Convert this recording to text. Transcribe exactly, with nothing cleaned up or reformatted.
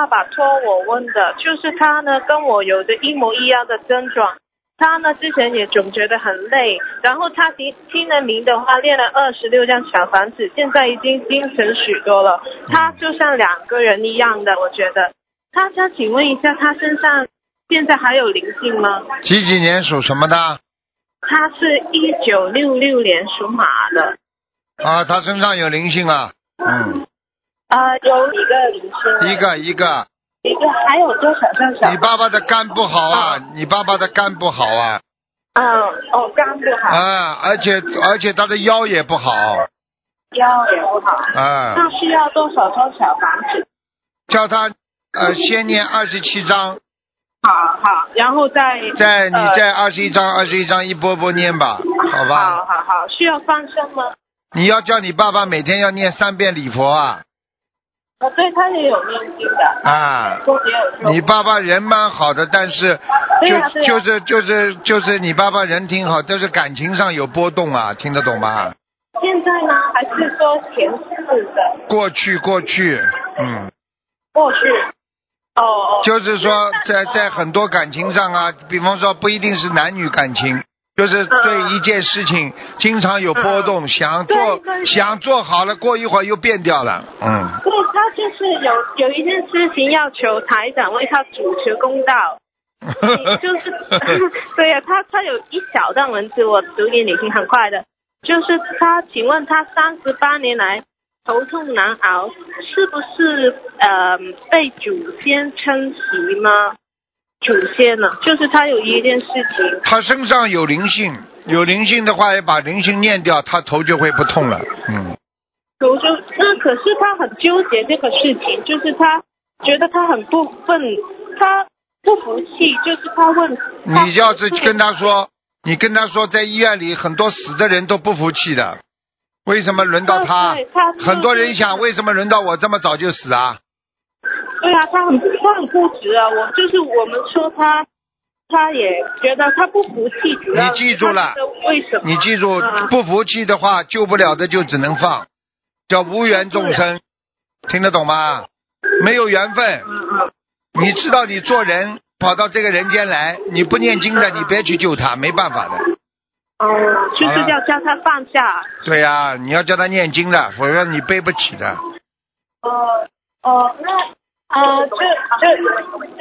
爸爸托我问的，就是他呢跟我有着一模一样的症状。他呢之前也总觉得很累，然后他听听了您的话，练了二十六张小房子，现在已经精神许多了。他就像两个人一样的，我觉得。他想请问一下，他身上现在还有灵性吗？ 几几年属什么的？ 他是一九六六年属马的。 啊，他身上有灵性啊。嗯。 呃，有几个灵性？ 一个一个。 一个，还有多少张小？ 你爸爸的肝不好啊！哦、你爸爸的肝不好啊！ 嗯，哦，肝不好。 啊，而且而且他的腰也不好。 腰也不好。 啊。 那需要多少张小房子？ 叫他呃先念二十七章。 好好，然后再再你再二十一章，二十一章一波波念吧，好吧？ 好好好，需要放生吗？ 你要叫你爸爸每天要念三遍礼佛啊。 我对他也有念经的啊，你爸爸人蛮好的，但是就、啊啊、就是就是就是你爸爸人挺好，但是感情上有波动啊，听得懂吗？ 现在呢，还是说前世的？ 过去过去，嗯。 过去。哦哦。 就是说在在很多感情上啊，比方说不一定是男女感情。就是对一件事情经常有波动，嗯、想做想做好了，过一会儿又变掉了，嗯。 对，他就是有有一件事情要求台长为他主持公道，就是对呀、啊，他他有一小段文字我读给你听，很快的，就是他，请问他三十八年来头痛难熬，是不是呃被祖先撑袭吗？祖先呢，就是他有一件事情， 他身上有灵性，有灵性的话，也把灵性念掉，他头就会不痛了。嗯。 头就那可是他很纠结这个事情，就是他觉得他很不忿，他不服气，就是他问。 你要是跟他说，你跟他说，在医院里很多死的人都不服气的，为什么轮到他？ 他很多人想，为什么轮到我这么早就死啊？ 对啊，他很他很固执啊！我就是我们说他，他也觉得他不服气。 你记住了？ 为什么？ 你记住， 嗯、 不服气的话，救不了的就只能放，叫无缘众生，听得懂吗？没有缘分。 嗯嗯。 你知道，你做人跑到这个人间来，你不念经的，你别去救他，没办法的。 哦，就是要叫他放下。 对呀、啊，你要叫他念经的，否则你背不起的。 哦哦，那呃，这这。